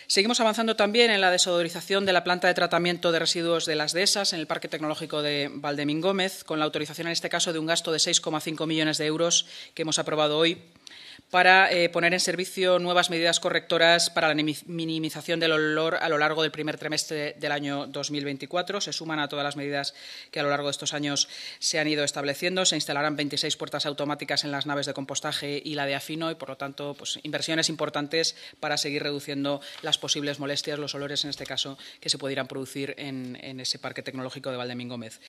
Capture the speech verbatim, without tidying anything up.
Seguimos avanzando también en la desodorización de la planta de tratamiento de residuos de las dehesas en el Parque Tecnológico de Valdemín Gómez, con la autorización, en este caso, de un gasto de seis coma cinco millones de euros que hemos aprobado hoy, para eh, poner en servicio nuevas medidas correctoras para la minimización del olor a lo largo del primer trimestre del año dos mil veinticuatro. Se suman a todas las medidas que a lo largo de estos años se han ido estableciendo. Se instalarán veintiséis puertas automáticas en las naves de compostaje y la de afino y, por lo tanto, pues, inversiones importantes para seguir reduciendo las posibles molestias, los olores, en este caso, que se pudieran producir en, en ese Parque Tecnológico de Valdemín Gómez.